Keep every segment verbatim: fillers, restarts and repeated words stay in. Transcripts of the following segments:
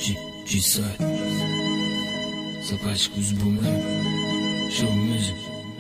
G-side Собачку с бумрой Show music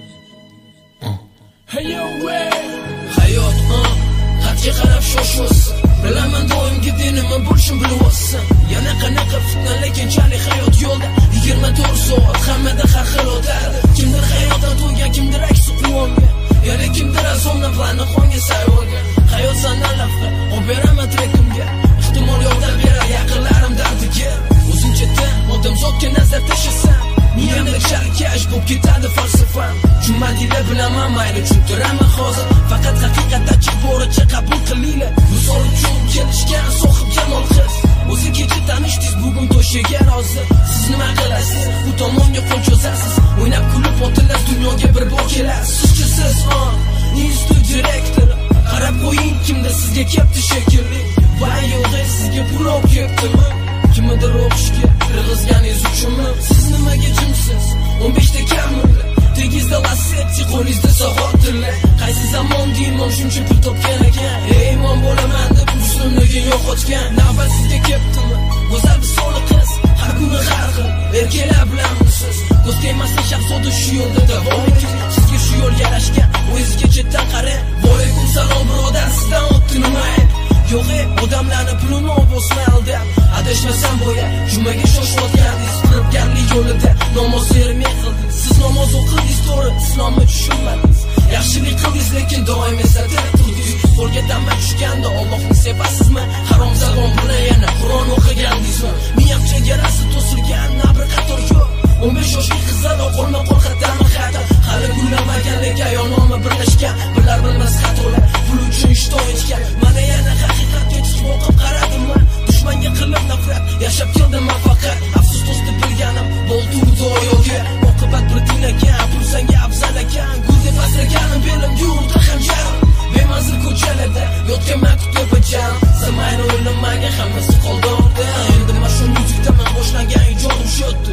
uh. Hey yo way Hayot uh Xatga qarab shoshvosan Bilaman doim nima bo'lishini bilyapsan Yana qanaqa fitna lekin chali hayot yo'lda yigirma to'rt soat hammada har xil o'tadi Kimdir hayotdan to'ygan kimdir aksi quvongan Yana kimdir azomdan planni qonga sayyorgan Hayot sandan lafqa olib beraman trekimga Ehtimol yordam berar yaqinlarim dardiga O'zimcha odamzodga nazar tashlasam Miyamda sharkash bo'lib ketadi falsafam Tushunmadinglar bilaman mayli tushuntiraman hozir Faqat haqiqatda chiq boricha qabul qilinglar Misol uchun kelishgan sohib jamol qiz O'zi kecha tanishdingiz bugun to'shaga hozir Siz nima qilasiz? Bu tomonga qo'l cho'zasiz O'ynab kulib otilasiz dunyoga bir bor kelasiz Sizchi siz institut direktori Qarab qo'ying kimdir sizga kelibdi shekilli Voy yo'g'e sizga pul olib kelibdimi? Kimdir o'qishga irg'izganingiz uchunmi? Siz nimaga jimsiz? o'n beshta kammi? Tegizda lasetti qo'lingizda so'g'ot tilla Qaysi zamon deyman shuncha pul topgan ekan Ey imon bo'laman deb muslimligini yo'qotgan Navbat sizga kelibdimi? Go'zal bisoli qiz har kuni har xil erkaklar bilan siz Ko'z tegmasdan shahzoda shu yo'lda davom eting Sizga shu yo'l yarashgan o'zingizga chetdan qarang Voalaykum salom birodar sizdan o'tdi nima ayb Yo'g'e odamlarni pulini olib aldab Adashmasam bo'ya jumaga shoshayotgandingiz firibgarlik yo'lida namoz ermay qildingiz Siz namoz o'qidingiz to'g'ri islomni tushunmadingiz Yaxshilik qildingiz lekin doim eslatib turdingiz Qo'lga damma tushganda Allohni sevasizmi? Harom zalom bilan yana Qur'on o'qigandingizmi? Miyam chegarasi to'silgan nabri qator yo'q o'n besh yoshli qizlar qo'lma qo'l xatami xato Hali gullamagan lekin ayolnomi birlashgan Bilar bilmas xatolar pul uchun ishton ichgan Mana yana haqiqatga chiqib o'qib qaradimmi Dushmanga qilib nafrat yashab keldim faqat Afsus do'sti bilganim bo'ldi doyoga Oqibat bir tinagan pul senga afzal ekan Guldeb asraganim belimga urdi hamjarim Bemanzil ko'chalarda yotganman kutib bajarim Zamayni o'ylamagan hammasi qoldi ortda Endi mana shu muzikdaman boshlangan ijodim shotdi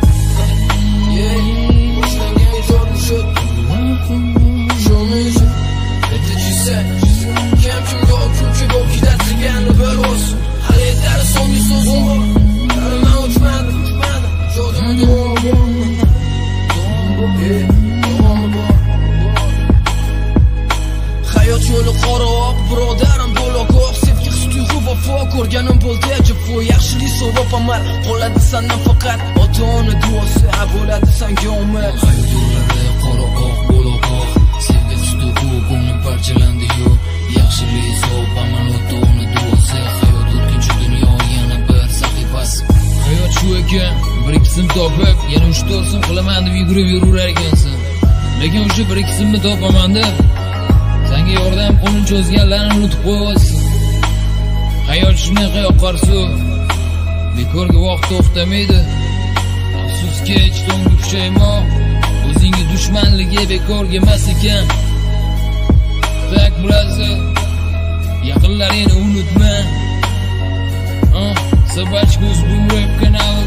Boshlangan ijodim shotdi Show music Bitta G-side Kim kimga hukmchi bo'lib ketadiganini bilolsin Hali yetari so'nggi so'zim bor Hali man uchmadim, uchmadim Jodim davom Hayot yo'li qoroq, birodarim bo'loq Sevgi his-tuyg'u vafo ko'rganim bo'ldi ajabo Yaxshilik so'rab amal qoladi sandan faqat Ota-ona duosi bo'ladi senga omad Hayot yo'llari qoroq, bo'loq Sevgi his-tuyg'u ko'nglim parchalandi yo'q Yaxshilik so'rab amal ota-ona duosi Hayot o'tkinchi dunyo yana bir sahifasi Hayot shu ekan, bir ikkisim topib yana uch to'rt so'm qilaman deb yugurib yurar ekansan Lekin o'sha bir ikkisimni topaman deb senga yordam qo'lini cho'zganlarni unutib qo'yapsan Hayot shunaqa yoqar suv bekorga vaqt to'xtamaydi Afsuski ichtonga pushaymon o'zingga dushmanligi bekorga emas ekan Tak brother yaqinlaringni unutma Собачку с бумрой в канал